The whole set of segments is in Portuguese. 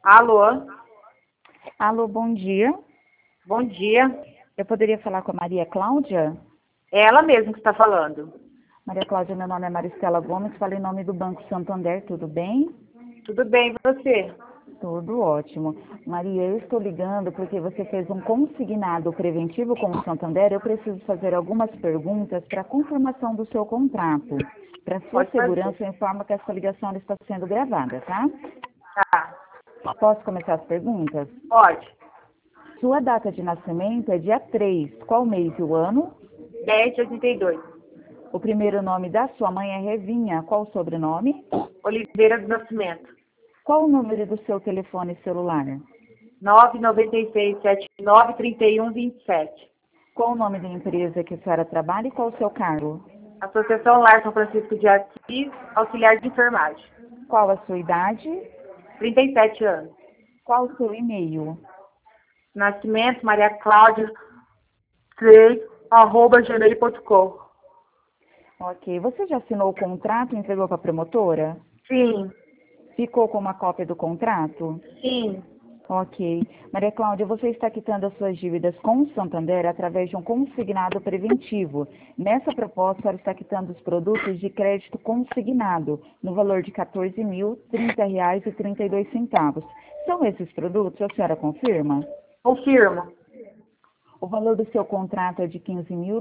Alô? Alô, bom dia. Bom dia. Eu poderia falar com a Maria Cláudia? É ela mesma que está falando. Maria Cláudia, meu nome é Maristela Gomes, falo em nome do Banco Santander, tudo bem? Tudo bem, e você? Tudo ótimo. Maria, eu estou ligando porque você fez um consignado preventivo com o Santander. Eu preciso fazer algumas perguntas para a confirmação do seu contrato. Para sua Pode fazer. segurança, eu informo que essa ligação está sendo gravada, tá? Tá. Posso começar as perguntas? Pode. Sua data de nascimento é dia 3. Qual mês e o ano? 10 de 82. O primeiro nome da sua mãe é Revinha. Qual o sobrenome? Oliveira do Nascimento. Qual o número do seu telefone celular? 996793127. Qual o nome da empresa que a senhora trabalha e qual o seu cargo? Associação Lar São Francisco de Assis, auxiliar de enfermagem. Qual a sua idade? 37 anos. Qual o seu e-mail? Nascimento, Maria Cláudia, 3, @gmail.com. Ok. Você já assinou o contrato e entregou para a promotora? Sim, Ficou com uma cópia do contrato? sim. Ok. Maria Cláudia, você está quitando as suas dívidas com o Santander através de um consignado preventivo. Nessa proposta, a senhora está quitando os produtos de crédito consignado, no valor de R$ 14.030,32. São esses produtos? A senhora confirma? Confirmo. O valor do seu contrato é de R$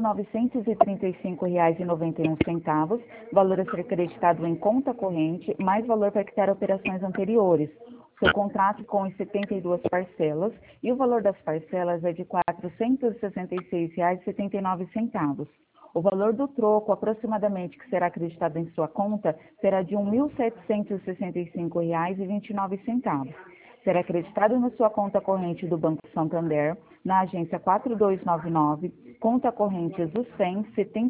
15.935,91, valor a ser creditado em conta corrente, mais valor para quitar operações anteriores. Seu contrato com as 72 parcelas e o valor das parcelas é de R$ 466,79. O valor do troco, aproximadamente, que será acreditado em sua conta, será de R$ 1.765,29. Será acreditado na sua conta corrente do Banco Santander, na agência 4299, conta corrente ZUSEM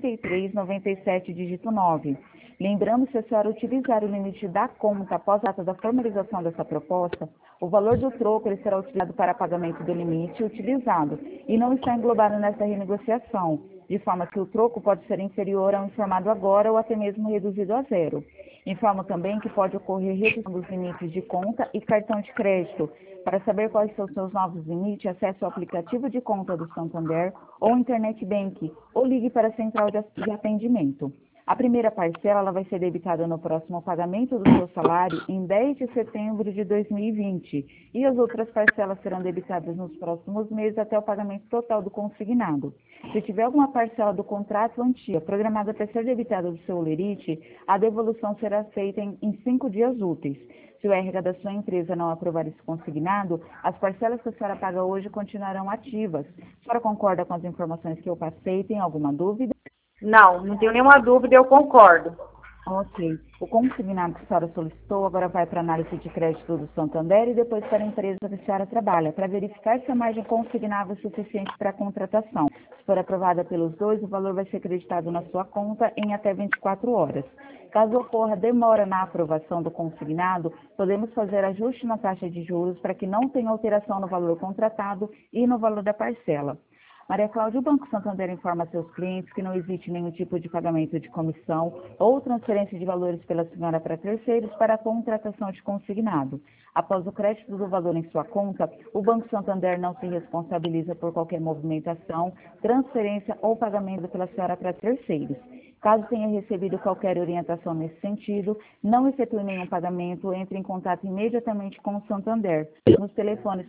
7397, dígito 9. Lembrando, se a senhora utilizar o limite da conta após a data da formalização dessa proposta, o valor do troco ele será utilizado para pagamento do limite utilizado e não está englobado nessa renegociação, de forma que o troco pode ser inferior ao informado agora ou até mesmo reduzido a zero. Informo também que pode ocorrer redução dos limites de conta e cartão de crédito. Para saber quais são os seus novos limites, acesse o aplicativo de conta do Santander ou Internet Bank ou ligue para a central de atendimento. A primeira parcela ela vai ser debitada no próximo pagamento do seu salário em 10 de setembro de 2020 e as outras parcelas serão debitadas nos próximos meses até o pagamento total do consignado. Se tiver alguma parcela do contrato antiga programada para ser debitada do seu lerite, a devolução será feita em 5 dias úteis. Se o RH da sua empresa não aprovar esse consignado, as parcelas que a senhora paga hoje continuarão ativas. A senhora concorda com as informações que eu passei? Tem alguma dúvida? Não tenho nenhuma dúvida, eu concordo. Ok. O consignado que a senhora solicitou agora vai para a análise de crédito do Santander e depois para a empresa que a senhora trabalha, para verificar se a margem consignável é suficiente para a contratação. Se for aprovada pelos dois, o valor vai ser creditado na sua conta em até 24 horas. Caso ocorra demora na aprovação do consignado, podemos fazer ajuste na taxa de juros para que não tenha alteração no valor contratado e no valor da parcela. Maria Cláudia, o Banco Santander informa a seus clientes que não existe nenhum tipo de pagamento de comissão ou transferência de valores pela senhora para terceiros para a contratação de consignado. Após o crédito do valor em sua conta, o Banco Santander não se responsabiliza por qualquer movimentação, transferência ou pagamento pela senhora para terceiros. Caso tenha recebido qualquer orientação nesse sentido, não efetue nenhum pagamento, entre em contato imediatamente com o Santander, nos telefones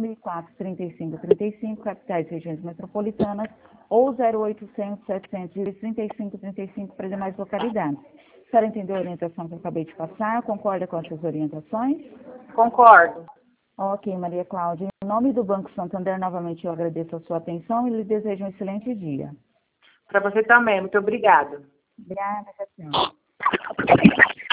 4004-3535, capitais e regiões metropolitanas, ou 0800-735-3535 para demais localidades. A senhora entendeu a orientação que eu acabei de passar? Concorda com essas orientações? Concordo. Ok, Maria Cláudia. Em nome do Banco Santander, novamente eu agradeço a sua atenção e lhe desejo um excelente dia. Para você também, muito obrigada. Obrigada, Cassiano.